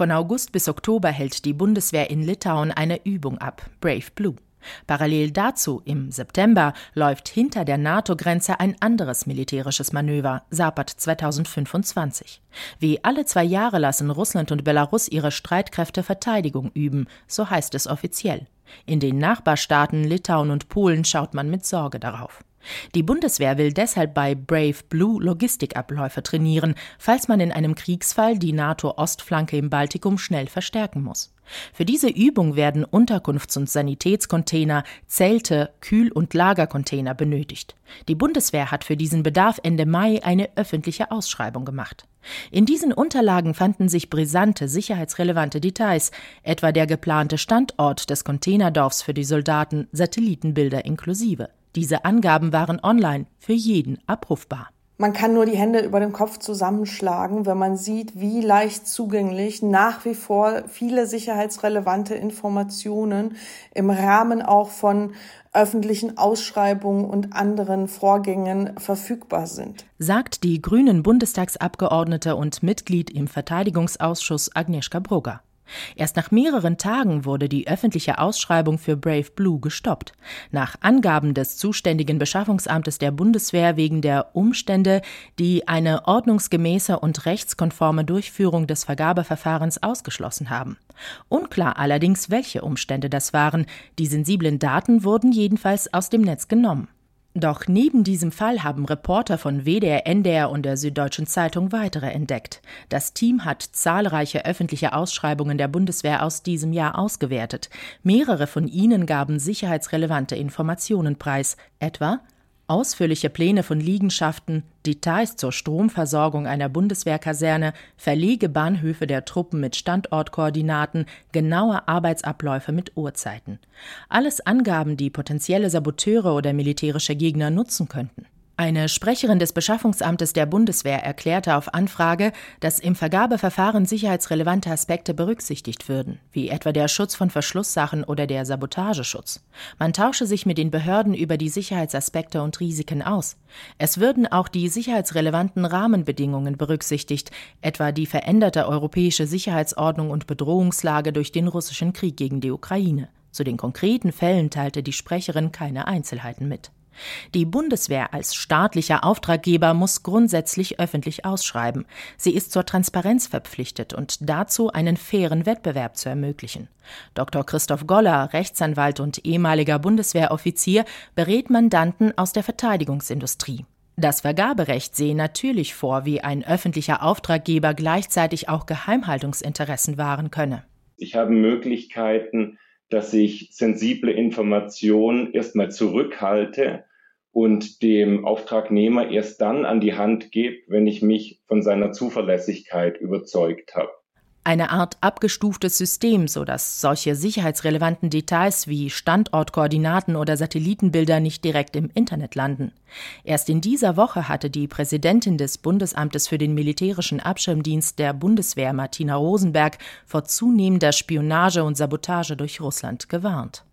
Von August bis Oktober hält die Bundeswehr in Litauen eine Übung ab, Brave Blue. Parallel dazu, im September, läuft hinter der NATO-Grenze ein anderes militärisches Manöver, Zapad 2025. Wie alle 2 Jahre lassen Russland und Belarus ihre Streitkräfte Verteidigung üben, so heißt es offiziell. In den Nachbarstaaten Litauen und Polen schaut man mit Sorge darauf. Die Bundeswehr will deshalb bei Brave Blue Logistikabläufe trainieren, falls man in einem Kriegsfall die NATO-Ostflanke im Baltikum schnell verstärken muss. Für diese Übung werden Unterkunfts- und Sanitätscontainer, Zelte, Kühl- und Lagercontainer benötigt. Die Bundeswehr hat für diesen Bedarf Ende Mai eine öffentliche Ausschreibung gemacht. In diesen Unterlagen fanden sich brisante, sicherheitsrelevante Details, etwa der geplante Standort des Containerdorfs für die Soldaten, Satellitenbilder inklusive. Diese Angaben waren online für jeden abrufbar. Man kann nur die Hände über dem Kopf zusammenschlagen, wenn man sieht, wie leicht zugänglich nach wie vor viele sicherheitsrelevante Informationen im Rahmen auch von öffentlichen Ausschreibungen und anderen Vorgängen verfügbar sind, sagt die Grünen-Bundestagsabgeordnete und Mitglied im Verteidigungsausschuss Agnieszka Brugger. Erst nach mehreren Tagen wurde die öffentliche Ausschreibung für Brave Blue gestoppt. Nach Angaben des zuständigen Beschaffungsamtes der Bundeswehr wegen der Umstände, die eine ordnungsgemäße und rechtskonforme Durchführung des Vergabeverfahrens ausgeschlossen haben. Unklar allerdings, welche Umstände das waren. Die sensiblen Daten wurden jedenfalls aus dem Netz genommen. Doch neben diesem Fall haben Reporter von WDR, NDR und der Süddeutschen Zeitung weitere entdeckt. Das Team hat zahlreiche öffentliche Ausschreibungen der Bundeswehr aus diesem Jahr ausgewertet. Mehrere von ihnen gaben sicherheitsrelevante Informationen preis, etwa ausführliche Pläne von Liegenschaften, Details zur Stromversorgung einer Bundeswehrkaserne, Verlegebahnhöfe der Truppen mit Standortkoordinaten, genaue Arbeitsabläufe mit Uhrzeiten. Alles Angaben, die potenzielle Saboteure oder militärische Gegner nutzen könnten. Eine Sprecherin des Beschaffungsamtes der Bundeswehr erklärte auf Anfrage, dass im Vergabeverfahren sicherheitsrelevante Aspekte berücksichtigt würden, wie etwa der Schutz von Verschlusssachen oder der Sabotageschutz. Man tausche sich mit den Behörden über die Sicherheitsaspekte und Risiken aus. Es würden auch die sicherheitsrelevanten Rahmenbedingungen berücksichtigt, etwa die veränderte europäische Sicherheitsordnung und Bedrohungslage durch den russischen Krieg gegen die Ukraine. Zu den konkreten Fällen teilte die Sprecherin keine Einzelheiten mit. Die Bundeswehr als staatlicher Auftraggeber muss grundsätzlich öffentlich ausschreiben. Sie ist zur Transparenz verpflichtet und dazu, einen fairen Wettbewerb zu ermöglichen. Dr. Christoph Goller, Rechtsanwalt und ehemaliger Bundeswehroffizier, berät Mandanten aus der Verteidigungsindustrie. Das Vergaberecht sehe natürlich vor, wie ein öffentlicher Auftraggeber gleichzeitig auch Geheimhaltungsinteressen wahren könne. Ich habe Möglichkeiten, dass ich sensible Informationen erstmal zurückhalte und dem Auftragnehmer erst dann an die Hand gebe, wenn ich mich von seiner Zuverlässigkeit überzeugt habe. Eine Art abgestuftes System, sodass solche sicherheitsrelevanten Details wie Standortkoordinaten oder Satellitenbilder nicht direkt im Internet landen. Erst in dieser Woche hatte die Präsidentin des Bundesamtes für den militärischen Abschirmdienst der Bundeswehr, Martina Rosenberg, vor zunehmender Spionage und Sabotage durch Russland gewarnt.